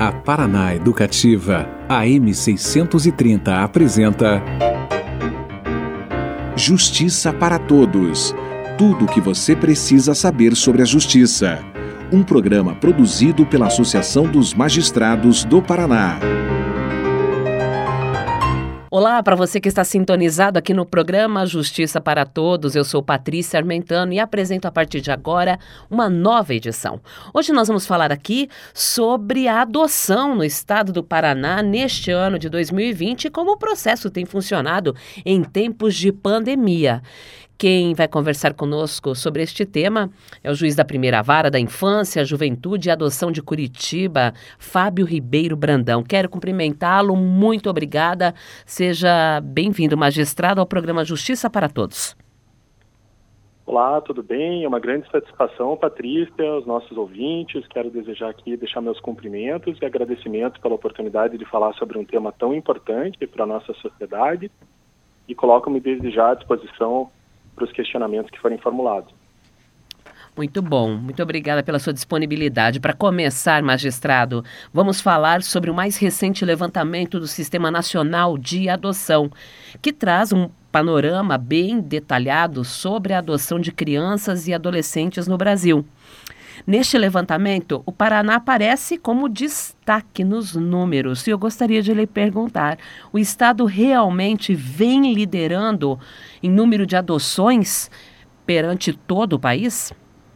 A Paraná Educativa, AM 630 apresenta Justiça para Todos. Tudo o que você precisa saber sobre a justiça. Um programa produzido pela Associação dos Magistrados do Paraná. Olá, para você que está sintonizado aqui no programa Justiça para Todos, eu sou Patrícia Armentano e apresento a partir de agora uma nova edição. Hoje nós vamos falar aqui sobre a adoção no estado do Paraná neste ano de 2020 e como o processo tem funcionado em tempos de pandemia. Quem vai conversar conosco sobre este tema é o juiz da primeira vara da Infância, Juventude e Adoção de Curitiba, Fábio Ribeiro Brandão. Quero cumprimentá-lo, muito obrigada. Seja bem-vindo, magistrado, ao programa Justiça para Todos. Olá, tudo bem? É uma grande satisfação, Patrícia, aos nossos ouvintes. Quero desejar aqui, deixar meus cumprimentos e agradecimentos pela oportunidade de falar sobre um tema tão importante para a nossa sociedade e coloco-me desde já à disposição para os questionamentos que forem formulados. Muito bom, muito obrigada pela sua disponibilidade. Para começar, magistrado, vamos falar sobre o mais recente levantamento do Sistema Nacional de Adoção, que traz um panorama bem detalhado sobre a adoção de crianças e adolescentes no Brasil. Neste levantamento, o Paraná aparece como destaque nos números. E eu gostaria de lhe perguntar, o Estado realmente vem liderando em número de adoções perante todo o país?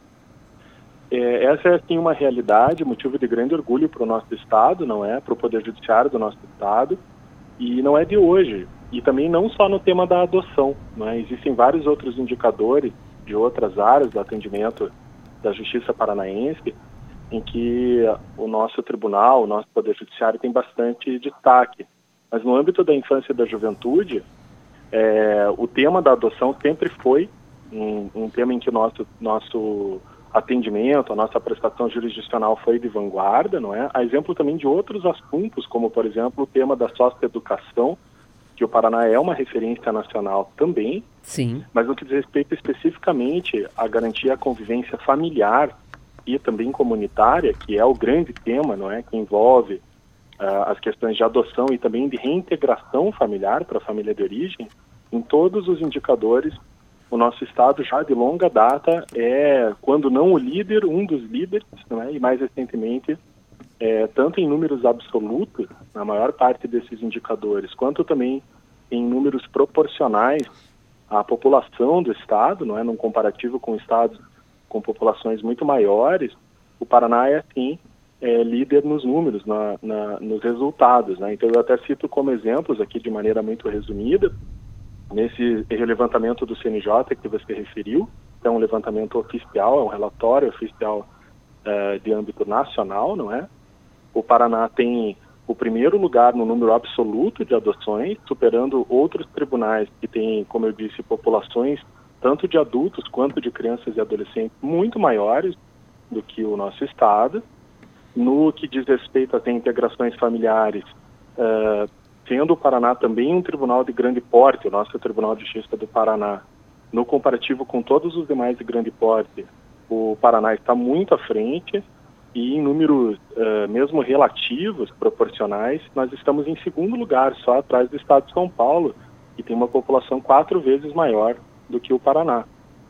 Essa é, sim, uma realidade, motivo de grande orgulho para o nosso Estado, não é? Para o Poder Judiciário do nosso Estado. E não é de hoje. E também não só no tema da adoção, não é? Existem vários outros indicadores de outras áreas do atendimento da Justiça Paranaense, em que o nosso tribunal, o nosso Poder Judiciário tem bastante destaque. Mas no âmbito da infância e da juventude, o tema da adoção sempre foi um tema em que o nosso atendimento, a nossa prestação jurisdicional foi de vanguarda, não é? A exemplo também de outros assuntos, como, por exemplo, o tema da socioeducação, que o Paraná é uma referência nacional também. Sim. Mas no que diz respeito especificamente a garantir a convivência familiar e também comunitária, que é o grande tema, não é, que envolve as questões de adoção e também de reintegração familiar para a família de origem, em todos os indicadores, o nosso Estado já de longa data é, quando não o líder, um dos líderes, não é, e mais recentemente, tanto em números absolutos, na maior parte desses indicadores, quanto também em números proporcionais à população do Estado, não é, num comparativo com estados com populações muito maiores, o Paraná é, sim, líder nos números, nos resultados, né? Então, eu até cito como exemplos aqui de maneira muito resumida, nesse levantamento do CNJ que você referiu, é um levantamento oficial, é um relatório oficial de âmbito nacional, não é? O Paraná tem o primeiro lugar no número absoluto de adoções, superando outros tribunais que têm, como eu disse, populações tanto de adultos quanto de crianças e adolescentes muito maiores do que o nosso estado. No que diz respeito às reintegrações familiares, sendo o Paraná também um tribunal de grande porte, o nosso Tribunal de Justiça do Paraná, no comparativo com todos os demais de grande porte, o Paraná está muito à frente. E em números mesmo relativos, proporcionais, nós estamos em segundo lugar, só atrás do estado de São Paulo, que tem uma população 4 vezes maior do que o Paraná.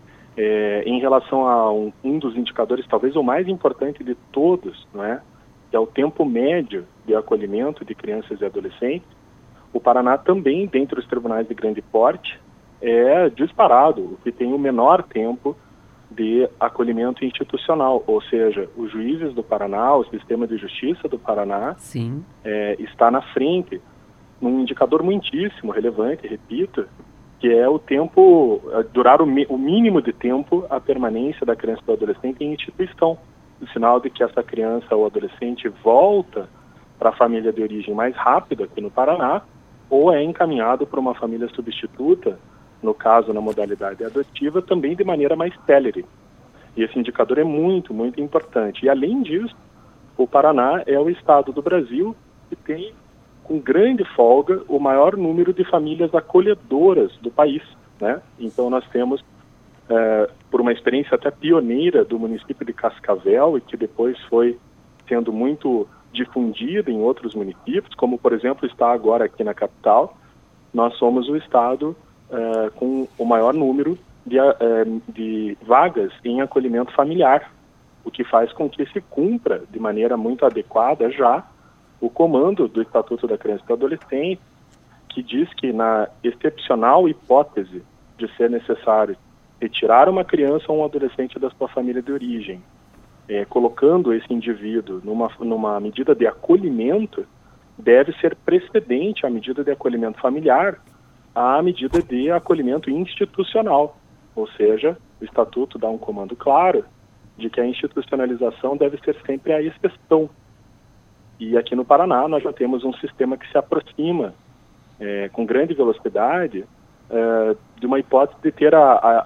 Em relação a um dos indicadores, talvez o mais importante de todos, não é? Que é o tempo médio de acolhimento de crianças e adolescentes, o Paraná também, dentre os tribunais de grande porte, é disparado, o que tem o menor tempo de acolhimento institucional, ou seja, os juízes do Paraná, o sistema de justiça do Paraná, sim, está na frente, num indicador muitíssimo relevante, repito, que é o tempo, durar o mínimo de tempo a permanência da criança ou do adolescente em instituição, o sinal de que essa criança ou adolescente volta para a família de origem mais rápido aqui no Paraná, ou é encaminhado para uma família substituta, no caso, na modalidade adotiva, também de maneira mais célere. E esse indicador é muito, muito importante. E, além disso, o Paraná é o estado do Brasil que tem, com grande folga, o maior número de famílias acolhedoras do país, né? Então, nós temos, por uma experiência até pioneira do município de Cascavel, e que depois foi sendo muito difundida em outros municípios, como, por exemplo, está agora aqui na capital. Nós somos o estado com o maior número de vagas em acolhimento familiar, o que faz com que se cumpra de maneira muito adequada já o comando do Estatuto da Criança e do Adolescente, que diz que na excepcional hipótese de ser necessário retirar uma criança ou um adolescente da sua família de origem, colocando esse indivíduo numa medida de acolhimento, deve ser precedente à medida de acolhimento familiar à medida de acolhimento institucional. Ou seja, o Estatuto dá um comando claro de que a institucionalização deve ser sempre a exceção. E aqui no Paraná nós já temos um sistema que se aproxima com grande velocidade de uma hipótese de ter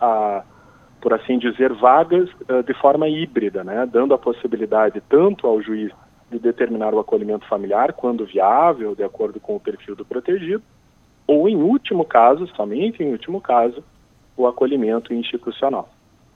por assim dizer, vagas de forma híbrida, né? Dando a possibilidade tanto ao juiz de determinar o acolhimento familiar, quando viável, de acordo com o perfil do protegido, ou em último caso, somente em último caso, o acolhimento institucional.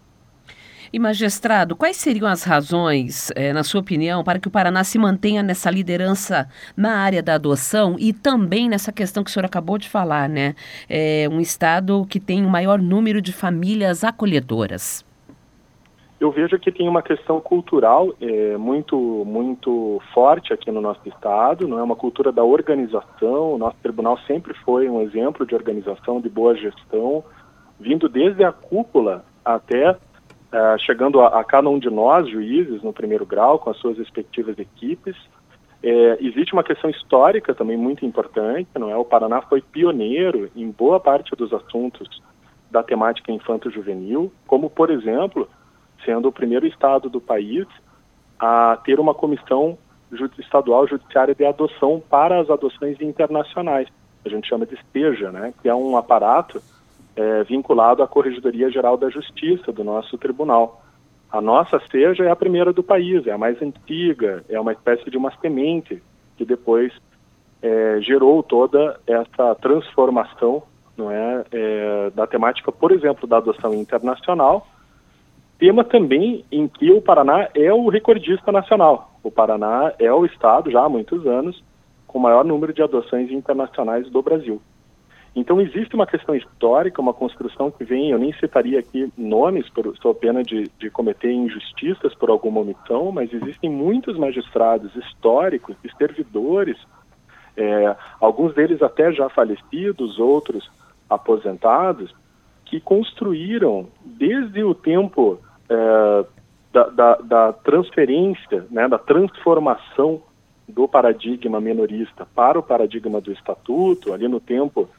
E, magistrado, quais seriam as razões, na sua opinião, para que o Paraná se mantenha nessa liderança na área da adoção e também nessa questão que o senhor acabou de falar, né? Um estado que tem o maior número de famílias acolhedoras. Eu vejo que tem uma questão cultural muito forte aqui no nosso estado, não é uma cultura da organização. O nosso tribunal sempre foi um exemplo de organização, de boa gestão, vindo desde a cúpula até chegando a cada um de nós, juízes, no primeiro grau, com as suas respectivas equipes. Existe uma questão histórica também muito importante, não é? O Paraná foi pioneiro em boa parte dos assuntos da temática infanto-juvenil, como, por exemplo, sendo o primeiro estado do país a ter uma comissão estadual judiciária de adoção para as adoções internacionais. A gente chama de STEJA, né? Que é um aparato vinculado à Corregedoria Geral da Justiça do nosso tribunal. A nossa STEJA é a primeira do país, é a mais antiga, é uma espécie de uma semente que depois gerou toda essa transformação, não é, da temática, por exemplo, da adoção internacional, tema também em que o Paraná é o recordista nacional. O Paraná é o estado, já há muitos anos, com o maior número de adoções internacionais do Brasil. Então existe uma questão histórica, uma construção que vem, eu nem citaria aqui nomes, sou pena de cometer injustiças por alguma omissão, mas existem muitos magistrados históricos e servidores, alguns deles até já falecidos, outros aposentados, que construíram desde o tempo da transferência, né, da transformação do paradigma menorista para o paradigma do Estatuto, ali no tempo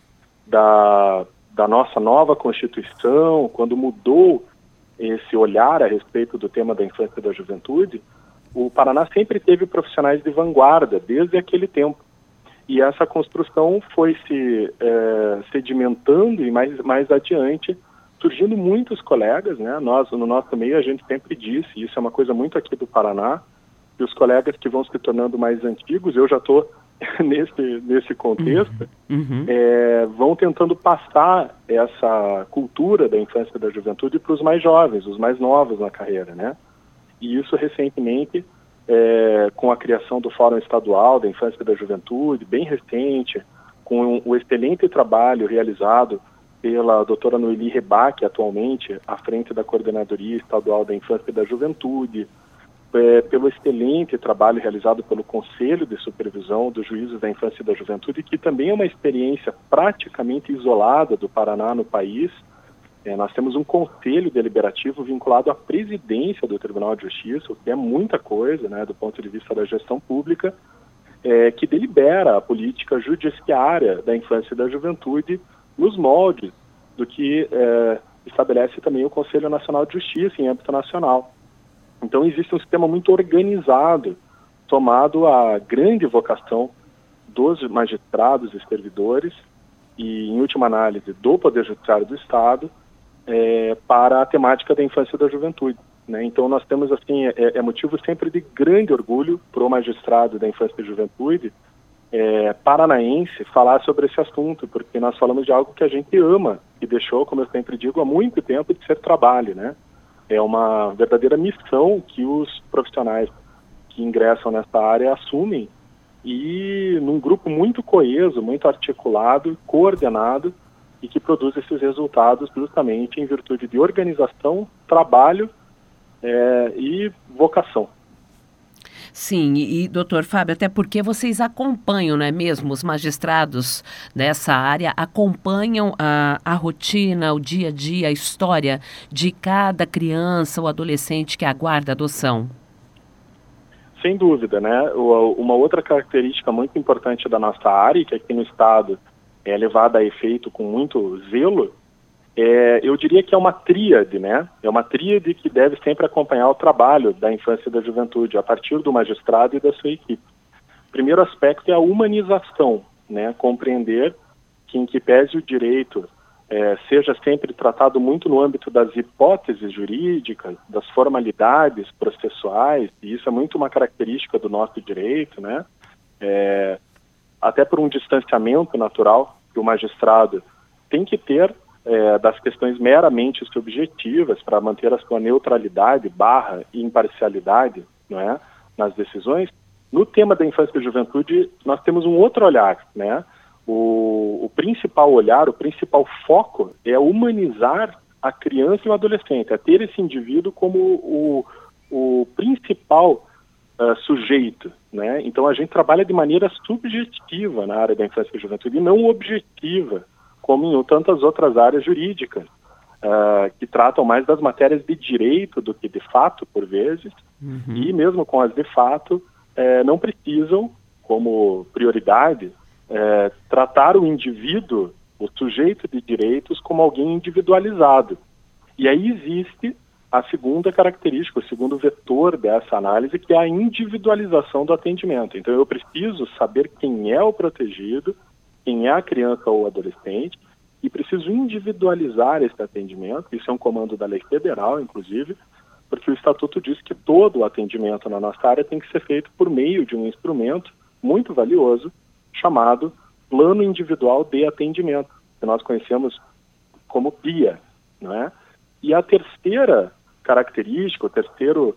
da nossa nova Constituição, quando mudou esse olhar a respeito do tema da infância e da juventude, o Paraná sempre teve profissionais de vanguarda, desde aquele tempo. E essa construção foi se sedimentando e mais adiante, surgindo muitos colegas, né? No nosso meio a gente sempre disse, e isso é uma coisa muito aqui do Paraná, que os colegas que vão se tornando mais antigos, eu já estou nesse contexto, vão tentando passar essa cultura da infância e da juventude para os mais jovens, os mais novos na carreira, né? E isso recentemente, com a criação do Fórum Estadual da Infância e da Juventude, bem recente, com o excelente trabalho realizado pela doutora Noeli Rebaque, atualmente à frente da Coordenadoria Estadual da Infância e da Juventude, pelo excelente trabalho realizado pelo Conselho de Supervisão dos Juízes da Infância e da Juventude, que também é uma experiência praticamente isolada do Paraná no país. Nós temos um conselho deliberativo vinculado à presidência do Tribunal de Justiça, o que é muita coisa, né, do ponto de vista da gestão pública, que delibera a política judiciária da infância e da juventude nos moldes do que estabelece também o Conselho Nacional de Justiça em âmbito nacional. Então existe um sistema muito organizado, somado à grande vocação dos magistrados e servidores e, em última análise, do Poder Judiciário do Estado para a temática da infância e da juventude, né? Então nós temos, assim, motivo sempre de grande orgulho para o magistrado da infância e juventude paranaense falar sobre esse assunto, porque nós falamos de algo que a gente ama e deixou, como eu sempre digo, há muito tempo de ser trabalho, né? É uma verdadeira missão que os profissionais que ingressam nessa área assumem, e num grupo muito coeso, muito articulado, coordenado, e que produz esses resultados justamente em virtude de organização, trabalho e vocação. Sim, e doutor Fábio, até porque vocês acompanham, não é mesmo? Os magistrados dessa área acompanham a rotina, o dia a dia, a história de cada criança ou adolescente que aguarda adoção. Sem dúvida, né? Uma outra característica muito importante da nossa área, que aqui no Estado é levada a efeito com muito zelo, eu diria que é uma tríade, né? É uma tríade que deve sempre acompanhar o trabalho da infância e da juventude, a partir do magistrado e da sua equipe. O primeiro aspecto é a humanização, né? Compreender que, em que pese o direito seja sempre tratado muito no âmbito das hipóteses jurídicas, das formalidades processuais, e isso é muito uma característica do nosso direito, né? Até por um distanciamento natural que o magistrado tem que ter das questões meramente subjetivas para manter a sua neutralidade / imparcialidade, não é, nas decisões. No tema da infância e juventude, nós temos um outro olhar, né? O principal olhar, o principal foco é humanizar a criança e o adolescente, é ter esse indivíduo como o principal sujeito, né? Então a gente trabalha de maneira subjetiva na área da infância e juventude e não objetiva, como em tantas outras áreas jurídicas, que tratam mais das matérias de direito do que de fato, por vezes, e mesmo com as de fato, não precisam, como prioridade, tratar o indivíduo, o sujeito de direitos, como alguém individualizado. E aí existe a segunda característica, o segundo vetor dessa análise, que é a individualização do atendimento. Então eu preciso saber quem é o protegido, quem é a criança ou adolescente, e preciso individualizar esse atendimento. Isso é um comando da lei federal, inclusive, porque o Estatuto diz que todo o atendimento na nossa área tem que ser feito por meio de um instrumento muito valioso, chamado Plano Individual de Atendimento, que nós conhecemos como PIA, não é? E a terceira característica, o terceiro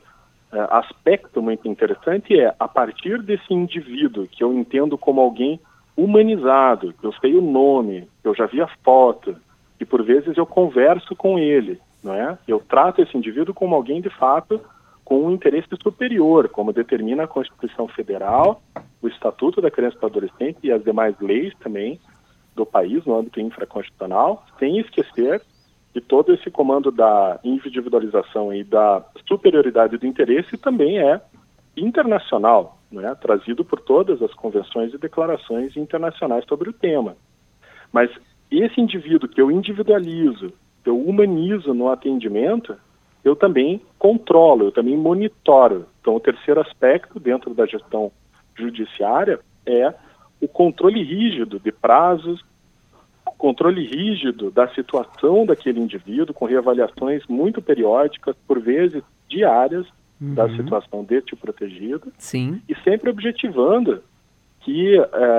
aspecto muito interessante é, a partir desse indivíduo que eu entendo como alguém humanizado, que eu sei o nome, que eu já vi a foto, e por vezes eu converso com ele, não é? Eu trato esse indivíduo como alguém de fato com um interesse superior, como determina a Constituição Federal, o Estatuto da Criança e do Adolescente e as demais leis também do país no âmbito infraconstitucional, sem esquecer que todo esse comando da individualização e da superioridade do interesse também é internacional, né, trazido por todas as convenções e declarações internacionais sobre o tema. Mas esse indivíduo que eu individualizo, que eu humanizo no atendimento, eu também controlo, eu também monitoro. Então, o terceiro aspecto dentro da gestão judiciária é o controle rígido de prazos, o controle rígido da situação daquele indivíduo, com reavaliações muito periódicas, por vezes diárias, da situação deste protegido. Sim. E sempre objetivando que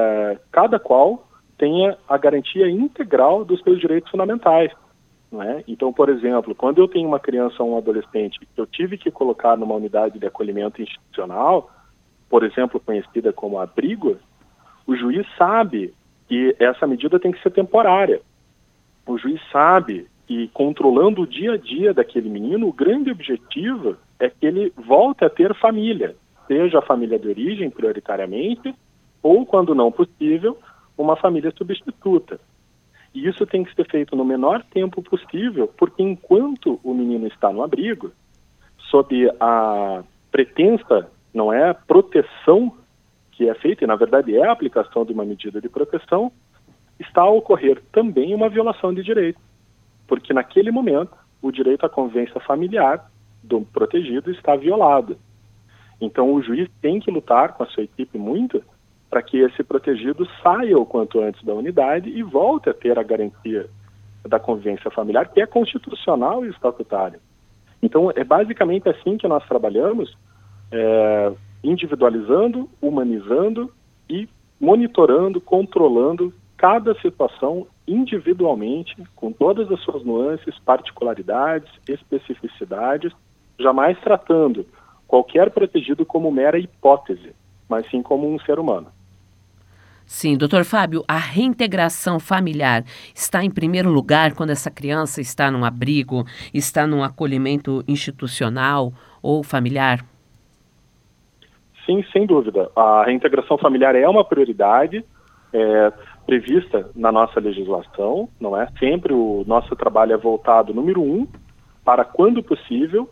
cada qual tenha a garantia integral dos seus direitos fundamentais. Não é? Então, por exemplo, quando eu tenho uma criança ou um adolescente que eu tive que colocar numa unidade de acolhimento institucional, por exemplo, conhecida como abrigo, o juiz sabe que essa medida tem que ser temporária. O juiz sabe que, controlando o dia a dia daquele menino, o grande objetivo é que ele volte a ter família, seja a família de origem, prioritariamente, ou, quando não possível, uma família substituta. E isso tem que ser feito no menor tempo possível, porque enquanto o menino está no abrigo, sob a pretensa, não é, proteção que é feita, e na verdade é a aplicação de uma medida de proteção, está a ocorrer também uma violação de direito. Porque naquele momento, o direito à convivência familiar do protegido está violado. Então o juiz tem que lutar com a sua equipe muito para que esse protegido saia o quanto antes da unidade e volte a ter a garantia da convivência familiar, que é constitucional e estatutária. Então é basicamente assim que nós trabalhamos, individualizando, humanizando e monitorando, controlando cada situação individualmente, com todas as suas nuances, particularidades, especificidades, jamais tratando qualquer protegido como mera hipótese, mas sim como um ser humano. Sim, doutor Fábio, a reintegração familiar está em primeiro lugar quando essa criança está num abrigo, está num acolhimento institucional ou familiar? Sim, sem dúvida. A reintegração familiar é uma prioridade prevista na nossa legislação, não é? Sempre o nosso trabalho é voltado, número 1, para, quando possível,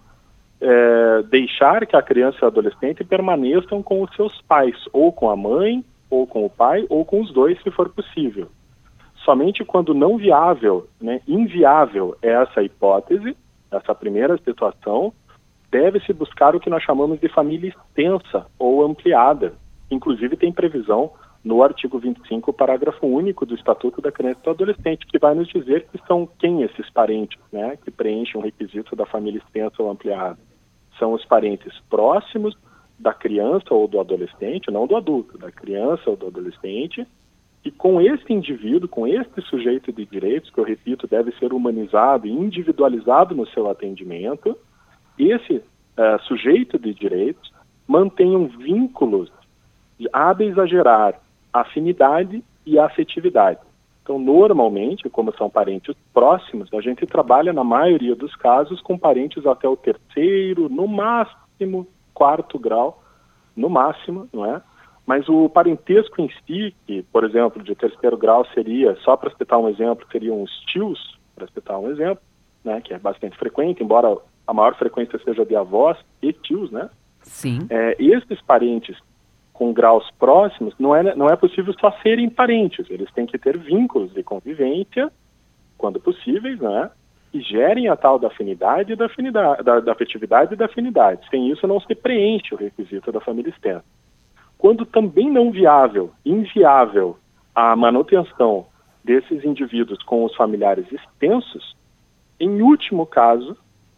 deixar que a criança e o adolescente permaneçam com os seus pais, ou com a mãe, ou com o pai, ou com os dois, se for possível. Somente quando não viável, né, inviável é essa hipótese, essa primeira situação, deve-se buscar o que nós chamamos de família extensa ou ampliada. Inclusive tem previsão no artigo 25, parágrafo único do Estatuto da Criança e do Adolescente, que vai nos dizer que são quem esses parentes, né, que preenchem o requisito da família extensa ou ampliada. São os parentes próximos da criança ou do adolescente, não do adulto, da criança ou do adolescente, e com esse indivíduo, com este sujeito de direitos, que eu repito, deve ser humanizado e individualizado no seu atendimento, esse sujeito de direitos mantenham vínculos hábeis a gerar afinidade e afetividade. Então, normalmente, como são parentes próximos, a gente trabalha, na maioria dos casos, com parentes até o 3º, no máximo 4º grau, no máximo, não é? Mas o parentesco em si, que, por exemplo, de 3º grau seria, só para citar um exemplo, seriam os tios, para citar um exemplo, né, que é bastante frequente, embora a maior frequência seja de avós e tios, né? Sim. Esses parentes com graus próximos, não é possível só serem parentes, eles têm que ter vínculos de convivência, quando possíveis, né? E gerem a tal da afinidade e da afetividade e da afinidade. Sem isso não se preenche o requisito da família extensa. Quando também não inviável a manutenção desses indivíduos com os familiares extensos, em último caso,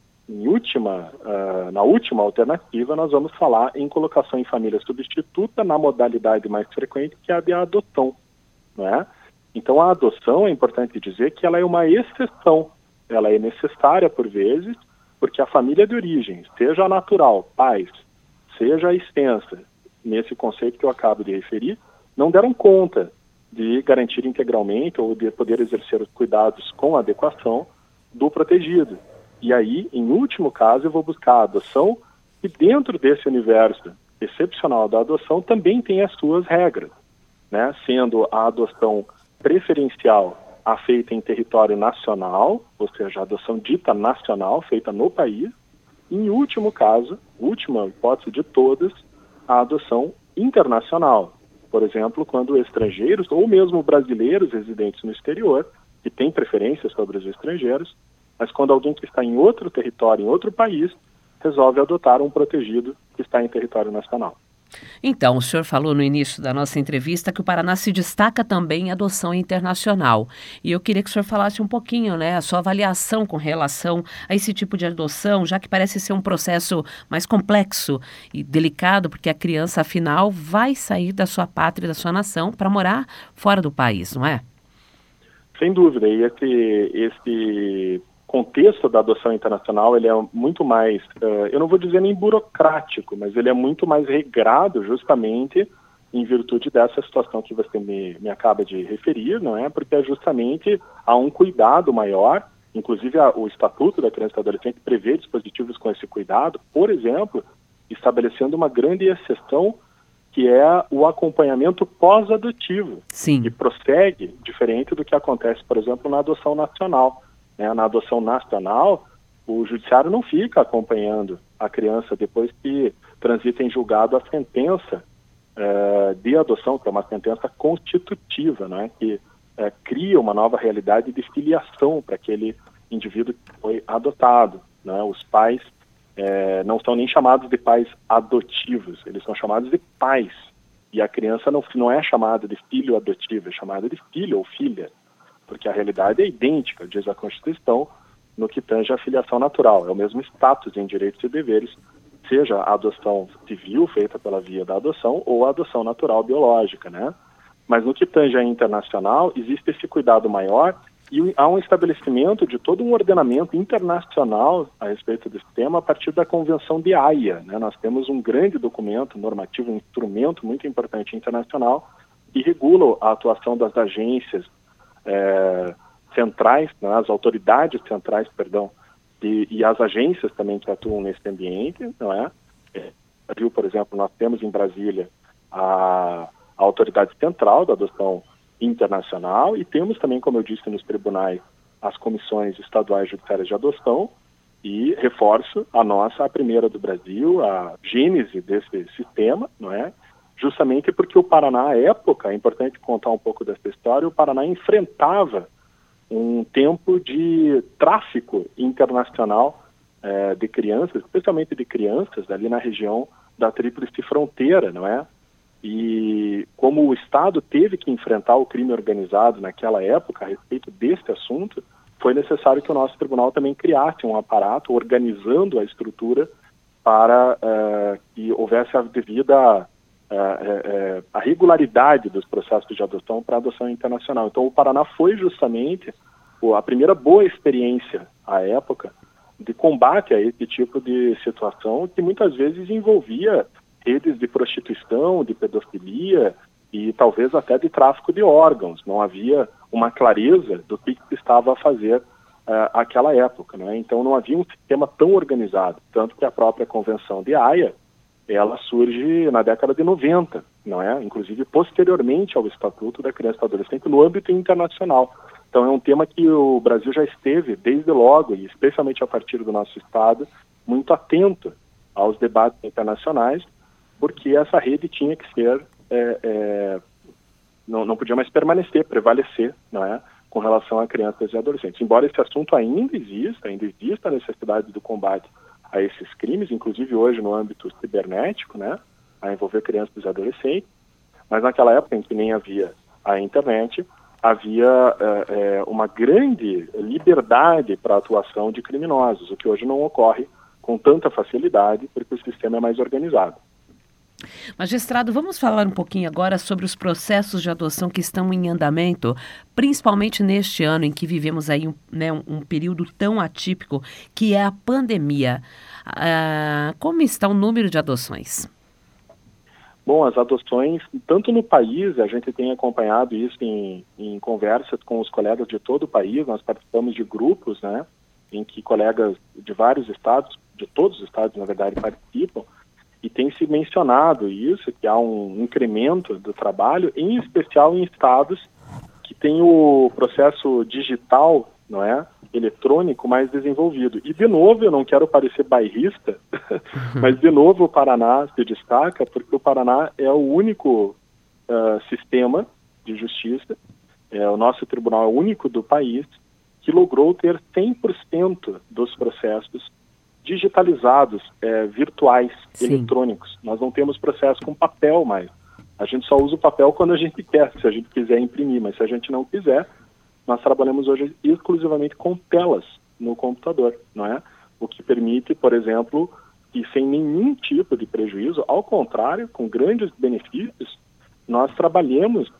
na última alternativa, nós vamos falar em colocação em família substituta na modalidade mais frequente, que é a de adoção, não é? Então, a adoção, é importante dizer que ela é uma exceção. Ela é necessária por vezes, porque a família de origem, seja a natural, pais, seja a extensa, nesse conceito que eu acabo de referir, não deram conta de garantir integralmente ou de poder exercer os cuidados com adequação do protegido. E aí, em último caso, eu vou buscar a adoção, e dentro desse universo excepcional da adoção também tem as suas regras, né? Sendo a adoção preferencial a feita em território nacional, ou seja, a adoção dita nacional, feita no país, e em último caso, última hipótese de todas, a adoção internacional. Por exemplo, quando estrangeiros, ou mesmo brasileiros residentes no exterior, que têm preferência sobre os estrangeiros, mas quando alguém que está em outro território, em outro país, resolve adotar um protegido que está em território nacional. Então, o senhor falou no início da nossa entrevista que o Paraná se destaca também em adoção internacional. E eu queria que o senhor falasse um pouquinho, né, a sua avaliação com relação a esse tipo de adoção, já que parece ser um processo mais complexo e delicado, porque a criança, afinal, vai sair da sua pátria, da sua nação, para morar fora do país, não é? Sem dúvida. E esse contexto da adoção internacional, ele é muito mais, eu não vou dizer nem burocrático, mas ele é muito mais regrado justamente em virtude dessa situação que você me acaba de referir, não é? Porque é justamente há um cuidado maior, inclusive o Estatuto da Criança e do Adolescente prevê dispositivos com esse cuidado, por exemplo, estabelecendo uma grande exceção que é o acompanhamento pós-adotivo, Sim. que prossegue diferente do que acontece, por exemplo, na adoção nacional. Na adoção nacional, o judiciário não fica acompanhando a criança depois que transita em julgado a sentença de adoção, que é uma sentença constitutiva, né, que cria uma nova realidade de filiação para aquele indivíduo que foi adotado, né? Os pais não são nem chamados de pais adotivos, eles são chamados de pais. E a criança não é chamada de filho adotivo, é chamada de filho ou filha, porque a realidade é idêntica, diz a Constituição, no que tange a filiação natural. É o mesmo status em direitos e deveres, seja a adoção civil, feita pela via da adoção, ou a adoção natural biológica, né? Mas no que tange a internacional, existe esse cuidado maior E há um estabelecimento de todo um ordenamento internacional a respeito desse tema a partir da Convenção de Haia, né? Nós temos um grande documento normativo, um instrumento muito importante internacional que regula a atuação das agências centrais, né? As autoridades centrais, e as agências também que atuam nesse ambiente, não é? Por exemplo, nós temos em Brasília a autoridade central da adoção internacional e temos também, como eu disse, nos tribunais, as comissões estaduais judiciárias de adoção e, reforço, a primeira do Brasil, a gênese desse sistema, não é? Justamente porque o Paraná, à época, é importante contar um pouco dessa história, o Paraná enfrentava um tempo de tráfico internacional de crianças, especialmente de crianças, ali na região da Tríplice Fronteira, não é? E como o Estado teve que enfrentar o crime organizado naquela época a respeito desse assunto, foi necessário que o nosso tribunal também criasse um aparato organizando a estrutura para que houvesse a devida a regularidade dos processos de adoção para a adoção internacional. Então o Paraná foi justamente a primeira boa experiência à época de combate a esse tipo de situação que muitas vezes envolvia redes de prostituição, de pedofilia e talvez até de tráfico de órgãos. Não havia uma clareza do que se estava a fazer naquela época, né? Então não havia um sistema tão organizado, tanto que a própria Convenção de Haia, ela surge na década de 90, não é? Inclusive posteriormente ao Estatuto da Criança e do Adolescente no âmbito internacional. Então é um tema que o Brasil já esteve desde logo, e especialmente a partir do nosso Estado, muito atento aos debates internacionais, porque essa rede tinha que ser, não podia mais prevalecer, não é, com relação a crianças e adolescentes. Embora esse assunto ainda exista a necessidade do combate a esses crimes, inclusive hoje no âmbito cibernético, né, a envolver crianças e adolescentes, mas naquela época em que nem havia a internet, havia uma grande liberdade para a atuação de criminosos, o que hoje não ocorre com tanta facilidade, porque o sistema é mais organizado. Magistrado, vamos falar um pouquinho agora sobre os processos de adoção que estão em andamento, principalmente neste ano em que vivemos aí um período tão atípico que é a pandemia. Como está o número de adoções? Bom, as adoções, tanto no país, a gente tem acompanhado isso em conversas com os colegas de todo o país, nós participamos de grupos, né, em que colegas de vários estados, de todos os estados, na verdade, participam, e tem se mencionado isso, que há um incremento do trabalho, em especial em estados que têm o processo digital, não é, eletrônico mais desenvolvido. E, de novo, eu não quero parecer bairrista, mas, de novo, o Paraná se destaca, porque o Paraná é o único sistema de justiça, o nosso tribunal é o único do país, que logrou ter 100% dos processos digitalizados, virtuais, sim, eletrônicos. Nós não temos processo com papel mais. A gente só usa o papel quando a gente quer, se a gente quiser imprimir, mas se a gente não quiser, nós trabalhamos hoje exclusivamente com telas no computador, não é? O que permite, por exemplo, que sem nenhum tipo de prejuízo, ao contrário, com grandes benefícios, nós trabalhamos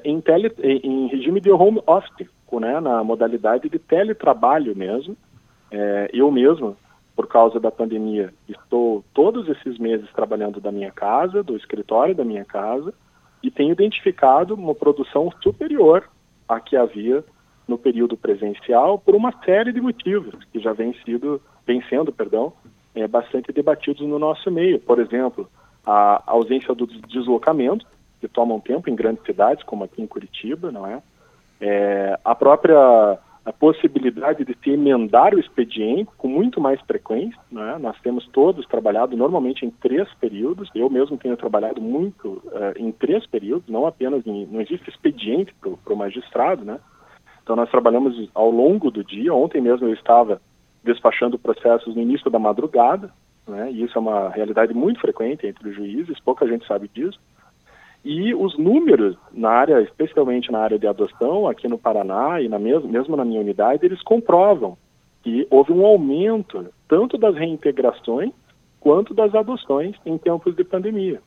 em regime de home office, né, na modalidade de teletrabalho mesmo. Eu mesmo, por causa da pandemia, estou todos esses meses trabalhando da minha casa, do escritório da minha casa, e tenho identificado uma produção superior à que havia no período presencial por uma série de motivos que já vem sendo bastante debatidos no nosso meio. Por exemplo, a ausência do deslocamento, que toma um tempo em grandes cidades, como aqui em Curitiba, não é? A própria possibilidade de se emendar o expediente com muito mais frequência, né? Nós temos todos trabalhado normalmente em 3 períodos, eu mesmo tenho trabalhado muito em 3 períodos, não apenas não existe expediente para o magistrado, né? Então nós trabalhamos ao longo do dia. Ontem mesmo eu estava despachando processos no início da madrugada, né? E isso é uma realidade muito frequente entre os juízes, pouca gente sabe disso. E os números na área, especialmente na área de adoção, aqui no Paraná e mesmo na minha unidade, eles comprovam que houve um aumento tanto das reintegrações quanto das adoções em tempos de pandemia.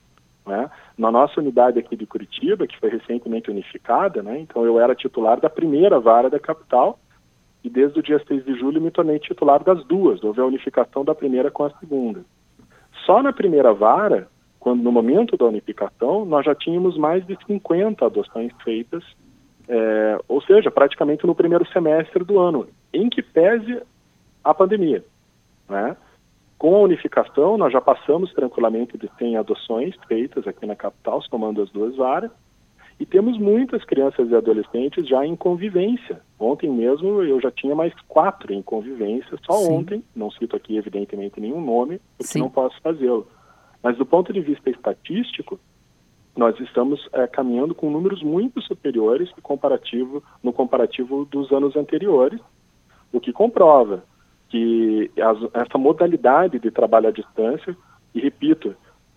né? Na nossa unidade aqui de Curitiba, que foi recentemente unificada, né? Então eu era titular da primeira vara da capital e desde o dia 6 de julho me tornei titular das duas. Houve a unificação da primeira com a segunda. Só na primeira vara, quando no momento da unificação, nós já tínhamos mais de 50 adoções feitas, ou seja, praticamente no primeiro semestre do ano, em que pese a pandemia, né? Com a unificação, nós já passamos tranquilamente de 100 adoções feitas aqui na capital, somando as duas varas, e temos muitas crianças e adolescentes já em convivência. Ontem mesmo eu já tinha mais 4 em convivência, só Sim. ontem, não cito aqui evidentemente nenhum nome, porque Sim. não posso fazê-lo. Mas do ponto de vista estatístico, nós estamos caminhando com números muito superiores no comparativo dos anos anteriores, o que comprova que essa modalidade de trabalho à distância, e repito,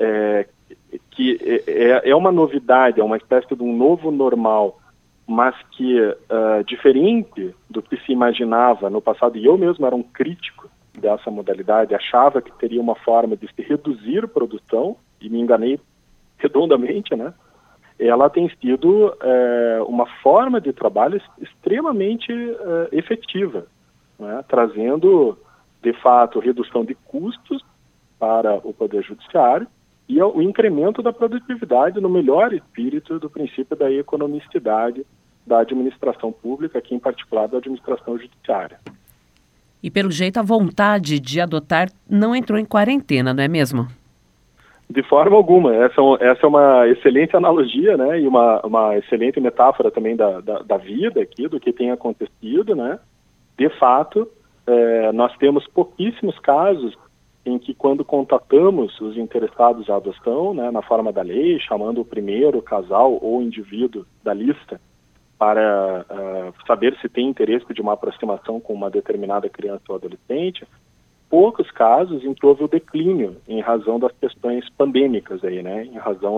que é uma novidade, é uma espécie de um novo normal, mas que diferente do que se imaginava no passado, e eu mesmo era um crítico dessa modalidade, achava que teria uma forma de se reduzir a produção, e me enganei redondamente, né? Ela tem sido uma forma de trabalho extremamente efetiva, né? Trazendo, de fato, redução de custos para o Poder Judiciário e o incremento da produtividade no melhor espírito do princípio da economicidade da administração pública, aqui em particular da administração judiciária. E pelo jeito a vontade de adotar não entrou em quarentena, não é mesmo? De forma alguma. Essa é uma excelente analogia, né? E uma excelente metáfora também da vida aqui, do que tem acontecido, né? De fato, nós temos pouquíssimos casos em que, quando contatamos os interessados à adoção, né, na forma da lei, chamando o primeiro casal ou indivíduo da lista para saber se tem interesse de uma aproximação com uma determinada criança ou adolescente, poucos casos em que houve o declínio em razão das questões pandêmicas aí, né, em razão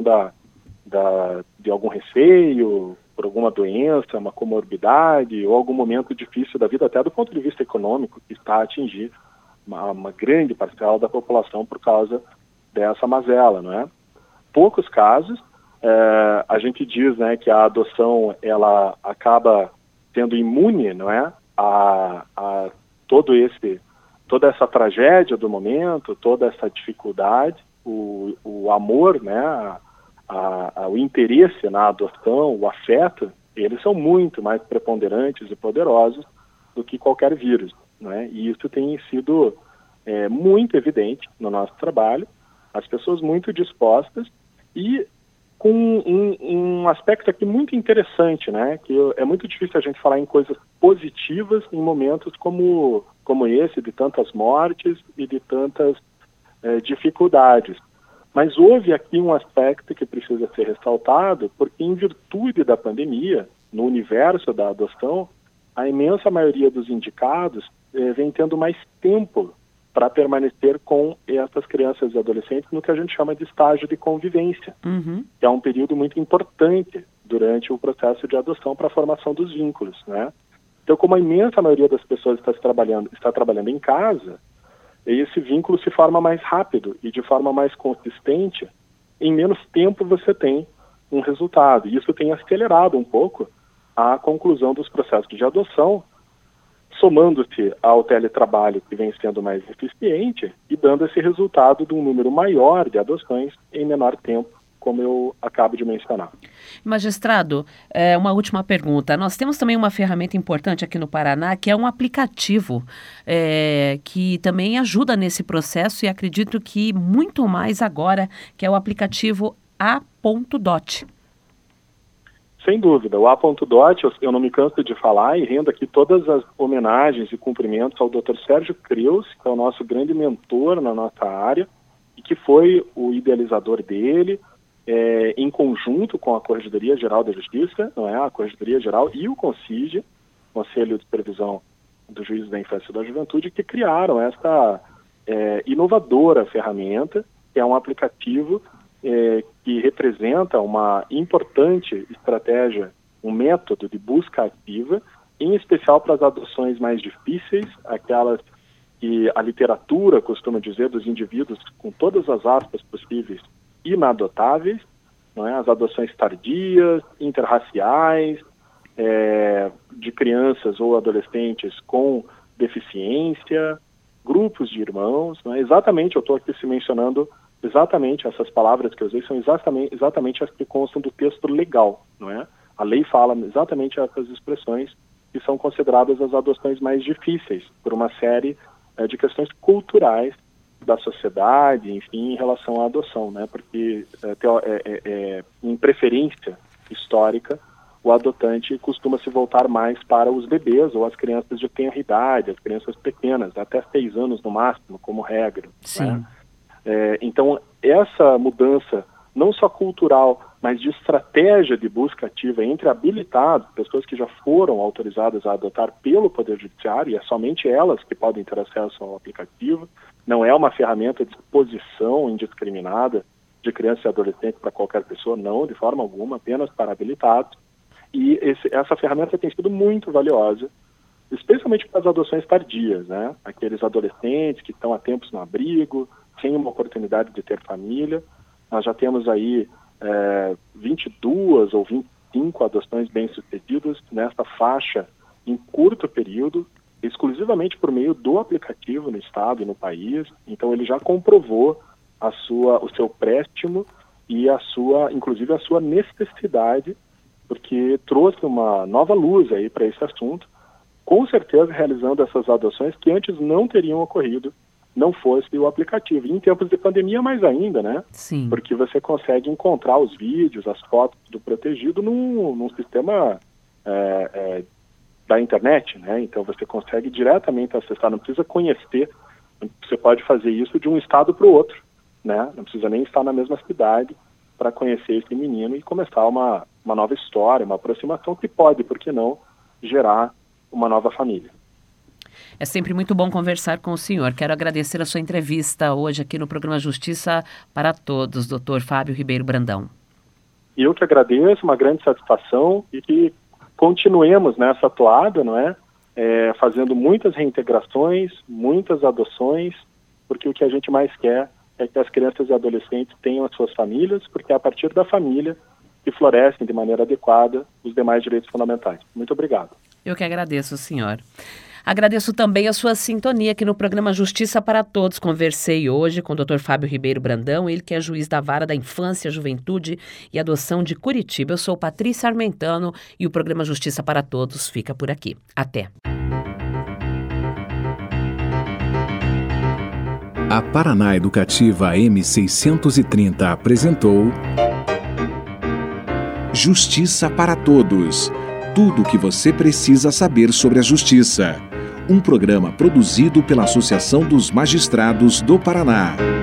de algum receio, por alguma doença, uma comorbidade ou algum momento difícil da vida, até do ponto de vista econômico, que está a atingir uma grande parcela da população por causa dessa mazela, não é? Poucos casos, a gente diz, né, que a adoção ela acaba sendo imune, não é, a toda essa tragédia do momento, toda essa dificuldade, o amor, né, o interesse na adoção, o afeto, eles são muito mais preponderantes e poderosos do que qualquer vírus, né? E isso tem sido muito evidente no nosso trabalho, as pessoas muito dispostas e com um aspecto aqui muito interessante, né? Que é muito difícil a gente falar em coisas positivas em momentos como esse, de tantas mortes e de tantas dificuldades. Mas houve aqui um aspecto que precisa ser ressaltado, porque em virtude da pandemia, no universo da adoção, a imensa maioria dos indicados vem tendo mais tempo para permanecer com essas crianças e adolescentes no que a gente chama de estágio de convivência, que é um período muito importante durante o processo de adoção para a formação dos vínculos, né? Então, como a imensa maioria das pessoas está trabalhando em casa, esse vínculo se forma mais rápido e de forma mais consistente, em menos tempo você tem um resultado. E isso tem acelerado um pouco a conclusão dos processos de adoção, somando-se ao teletrabalho que vem sendo mais eficiente e dando esse resultado de um número maior de adoções em menor tempo, como eu acabo de mencionar. Magistrado, uma última pergunta. Nós temos também uma ferramenta importante aqui no Paraná, que é um aplicativo que também ajuda nesse processo e acredito que muito mais agora, que é o aplicativo A.Dot. Sem dúvida. O A.Dot, eu não me canso de falar e rendo aqui todas as homenagens e cumprimentos ao Dr. Sérgio Creus, que é o nosso grande mentor na nossa área e que foi o idealizador dele, em conjunto com a Corregedoria Geral da Justiça, não é? A Corregedoria Geral e o CONCIG, Conselho de Supervisão do Juízo da Infância e da Juventude, que criaram essa inovadora ferramenta, que é um aplicativo que representa uma importante estratégia, um método de busca ativa, em especial para as adoções mais difíceis, aquelas que a literatura costuma dizer dos indivíduos com todas as aspas possíveis inadotáveis, não é? As adoções tardias, interraciais, de crianças ou adolescentes com deficiência, grupos de irmãos, não é? Exatamente, eu estou aqui se mencionando exatamente essas palavras que eu usei, são exatamente as que constam do texto legal, não é? A lei fala exatamente essas expressões que são consideradas as adoções mais difíceis, por uma série de questões culturais da sociedade, enfim, em relação à adoção, né? Porque em preferência histórica, o adotante costuma se voltar mais para os bebês ou as crianças de tenra idade, as crianças pequenas, até 6 anos no máximo, como regra. Sim. Né? Então, essa mudança, não só cultural, mas de estratégia de busca ativa entre habilitados, pessoas que já foram autorizadas a adotar pelo Poder Judiciário, e é somente elas que podem ter acesso ao aplicativo, não é uma ferramenta de exposição indiscriminada de criança e adolescente para qualquer pessoa, não, de forma alguma, apenas para habilitados. E essa ferramenta tem sido muito valiosa, especialmente para as adoções tardias, né? Aqueles adolescentes que estão há tempos no abrigo, sem uma oportunidade de ter família. Nós já temos aí 22 ou 25 adoções bem-sucedidas nessa faixa em curto período, exclusivamente por meio do aplicativo no estado e no país. Então ele já comprovou o seu préstimo e inclusive a sua necessidade, porque trouxe uma nova luz aí para esse assunto, com certeza realizando essas adoções que antes não teriam ocorrido, não fosse o aplicativo. E em tempos de pandemia, mais ainda, né? Sim. Porque você consegue encontrar os vídeos, as fotos do protegido num sistema da internet, né? Então você consegue diretamente acessar, não precisa conhecer, você pode fazer isso de um estado para o outro, né? Não precisa nem estar na mesma cidade para conhecer esse menino e começar uma nova história, uma aproximação que pode, por que não, gerar uma nova família. É sempre muito bom conversar com o senhor. Quero agradecer a sua entrevista hoje aqui no programa Justiça para Todos, Dr. Fábio Ribeiro Brandão. Eu que agradeço, uma grande satisfação, e que continuemos nessa toada, não é? Fazendo muitas reintegrações, muitas adoções, porque o que a gente mais quer é que as crianças e adolescentes tenham as suas famílias, porque é a partir da família que florescem de maneira adequada os demais direitos fundamentais. Muito obrigado. Eu que agradeço, senhor. Agradeço também a sua sintonia aqui no programa Justiça para Todos. Conversei hoje com o Dr. Fábio Ribeiro Brandão, ele que é juiz da Vara da Infância, Juventude e Adoção de Curitiba. Eu sou Patrícia Armentano e o programa Justiça para Todos fica por aqui. Até! A Paraná Educativa M630 apresentou Justiça para Todos. Tudo o que você precisa saber sobre a justiça. Um programa produzido pela Associação dos Magistrados do Paraná.